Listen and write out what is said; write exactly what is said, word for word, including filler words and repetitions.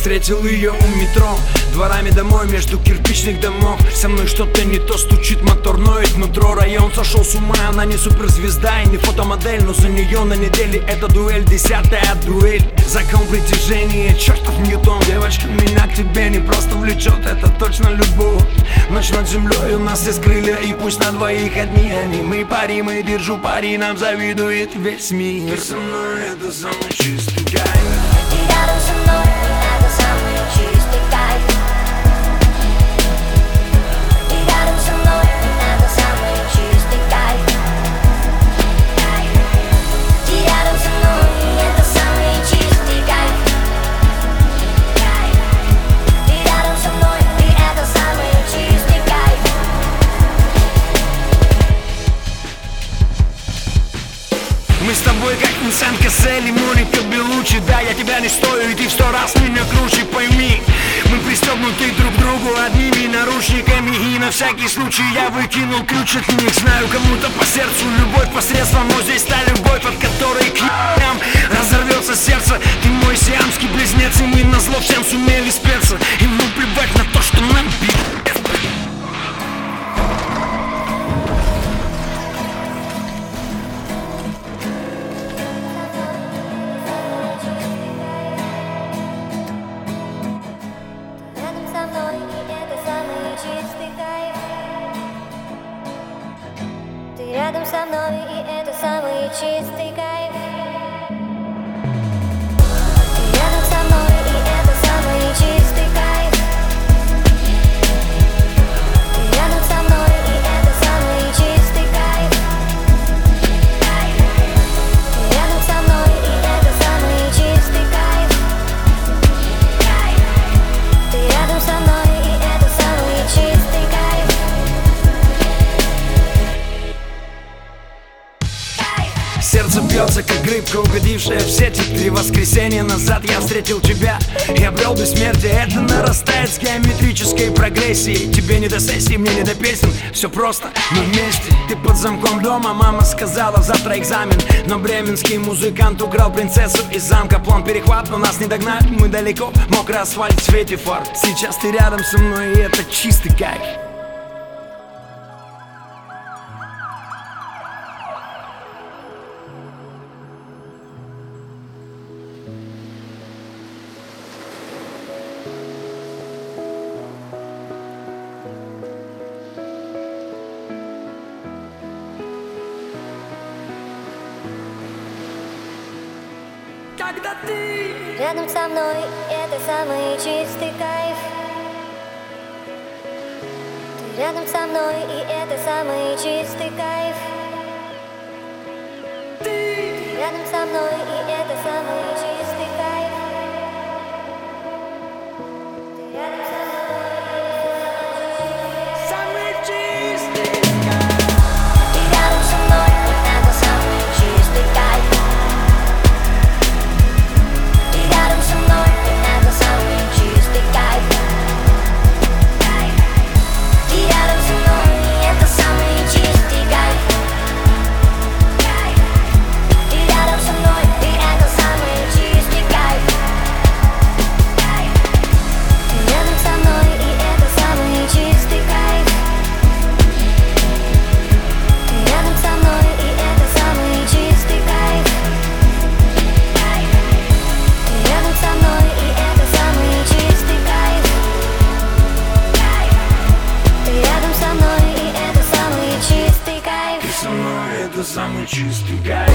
встретил ее у метро, дворами домой между кирпичных домов. Со мной что-то не то, стучит мотор, ноет нутро. Район сошел с ума, она не суперзвезда и не фотомодель, но за нее на неделе это дуэль, десятая дуэль. Закон притяжения, чертов Ньютон. Девочка, меня к тебе не просто влечет, это точно любовь. Ночь над землей, у нас есть крылья, и пусть на двоих одни они. Мы пари, мы держу пари, нам завидует весь мир. Ты со мной, это самый чистый кайф. Ты рядом со мной, это самый чистый кайф. Ты рядом со мной, это самый чистый кайф. Ты рядом со мной, это самый чистый кайф. Ты рядом со мной, это самый чистый кайф. Мы с тобой как Винсент Кассель и Моника Беллуччи. Да, я тебя не стою, и ты в сто раз меня круче, пойми. Мы пристегнуты друг к другу одними наручниками, и на всякий случай я выкинул ключ от них. Знаю, кому-то по сердцу любовь посредством, но здесь та любовь, от которой к ебам разорвется сердце. Ты мой сиамский близнец, и мы назло всем сумели спеться. И ну плевать на то, что нам пи***. Ты рядом со мной, и это самый чистый кайф. Ты рядом со мной, и это самый чистый кайф. Ты рядом со мной, и это самый чистый кайф. Ты рядом со мной, и это самый чистый кайф. Ты рядом со мной, и это самый чистый кайф. Сердце бьется, как рыбка, угодившая в сети. Три воскресенья назад я встретил тебя и обрел бессмертие. Это нарастает с геометрической прогрессией. Тебе не до сессии, мне не до песен. Все просто, мы вместе. Ты под замком дома, мама сказала, завтра экзамен. Но бременский музыкант украл принцессу из замка. План перехват, но нас не догнать, мы далеко. Мокрый асфальт в свете фар. Сейчас ты рядом со мной, и это чистый кайф. Когда ты Рядом со мной, это самый чистый кайф. Ты рядом со мной, и это самый чистый кайф. Ты Рядом со мной, и это самый чистый кайф. Ты рядом со мной, самый чистый. ты рядом со мной, это самый чистый кайф. Ты рядом со мной, это самый чистый кайф. Ты рядом со мной, это самый чистый кайф. Ты рядом со мной, и это самый чистый кайф. Ты рядом со мной, и это самый чистый кайф. Ты рядом со мной, и это самый чистый кайф. Ты рядом со мной, и это самый чистый кайф. Ты рядом со мной, и это самый чистый кайф. Ты со мной, это самый чистый кайф.